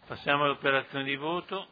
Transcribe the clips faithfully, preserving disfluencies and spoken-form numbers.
Passiamo all'operazione di voto.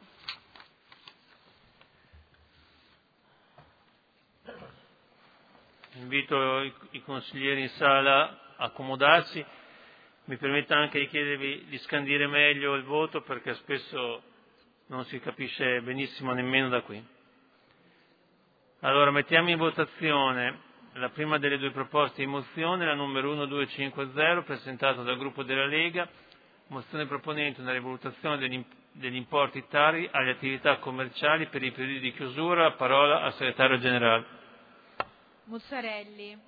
Invito i, i consiglieri in sala a accomodarsi. Mi permetta anche di chiedervi di scandire meglio il voto perché spesso non si capisce benissimo nemmeno da qui. Allora mettiamo in votazione la prima delle due proposte di mozione, la numero uno due cinque zero, presentata dal gruppo della Lega, mozione proponente una rivalutazione degli, degli importi tari alle attività commerciali per i periodi di chiusura. La parola al segretario generale. Mussarelli,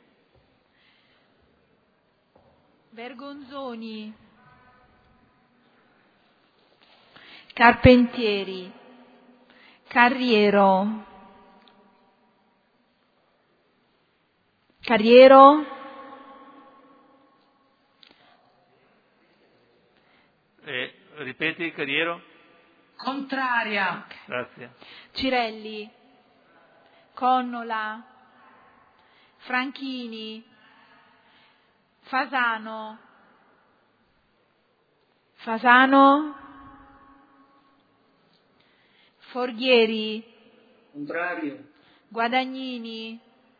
Bergonzoni, Carpentieri, Carriero, Carriero, eh, ripeti, Carriero? Contraria. Grazie. Cirelli, Connola, Franchini, Fasano, Fasano, Forghieri, Contrario. Guadagnini,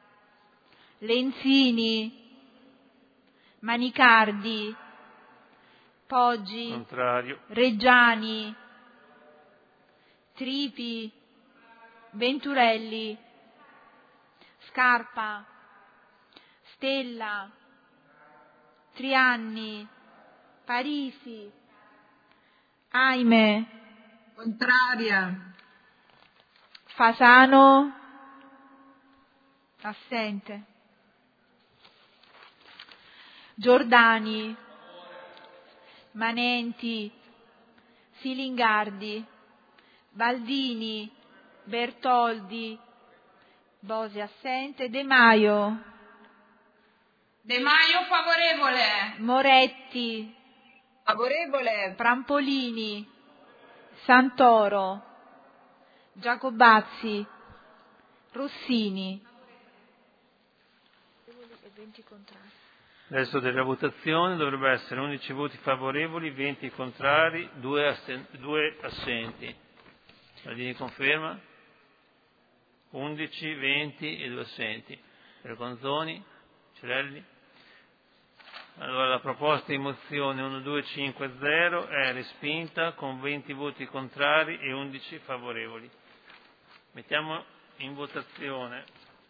Lenzini, Manicardi, Poggi, Contrario. Reggiani, Tripi, Venturelli, Scarpa, Stella, Trianni, Parisi, Aime, Contraria. Fasano, assente. Giordani, Manenti, Silingardi, Baldini, Bertoldi, Bosi assente, De Maio, De Maio favorevole. Moretti, Favorevole. Prampolini, Santoro, Giacobazzi, Rossini. Adesso della votazione dovrebbe essere undici voti favorevoli, venti contrari, due, assen- due assenti. Baldini conferma? undici, venti e due assenti. Bergonzoni, Cirelli. Allora la proposta di mozione uno due cinque zero è respinta con venti voti contrari e undici favorevoli. Mettiamo in votazione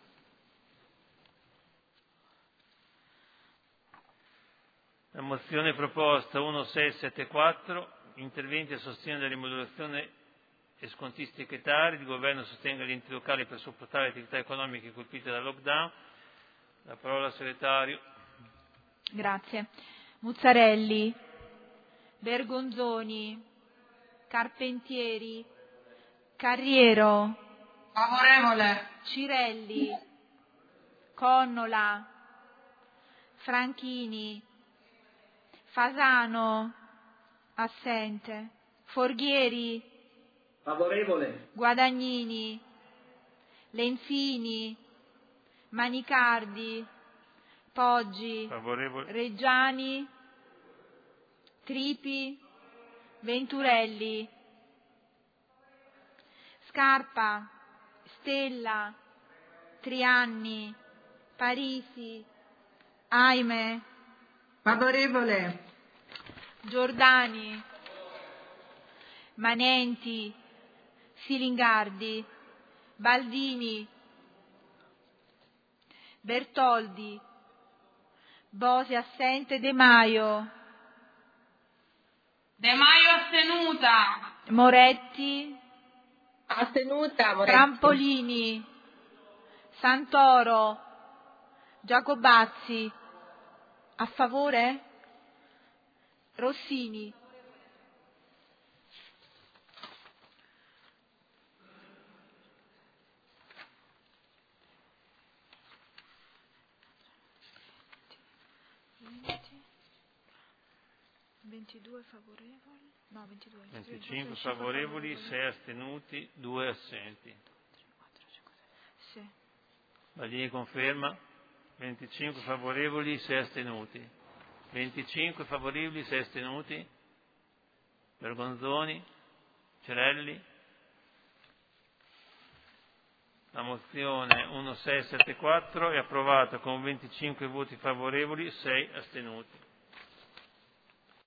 la mozione proposta uno sei sette quattro, interventi a sostegno della rimodulazione e scontistiche tari, il governo sostenga gli enti locali per supportare le attività economiche colpite dal lockdown. La parola al segretario. Grazie. Muzzarelli, Bergonzoni, Carpentieri, Carriero, Favorevole. Cirelli, Connola, Franchini, Fasano, assente, Forghieri, Favorevole. Guadagnini, Lenzini, Manicardi, Poggi, Favorevole. Reggiani, Tripi, Venturelli, Scarpa, Stella, Trianni, Parisi, Aime, Favorevole. Giordani, Manenti, Silingardi, Baldini, Bertoldi, Bosi assente, De Maio, De Maio astenuta. Moretti, Astenuta. Moretti. Prampolini, Santoro, Giacobazzi, a favore? Rossini. ventidue favorevoli, no ventidue, venticinque favorevoli, sei astenuti, due assenti. Sì. Baldini conferma? venticinque favorevoli, sei astenuti. venticinque favorevoli, sei astenuti. Bergonzoni, Cerelli. La mozione uno sei sette quattro è approvata con venticinque voti favorevoli, sei astenuti.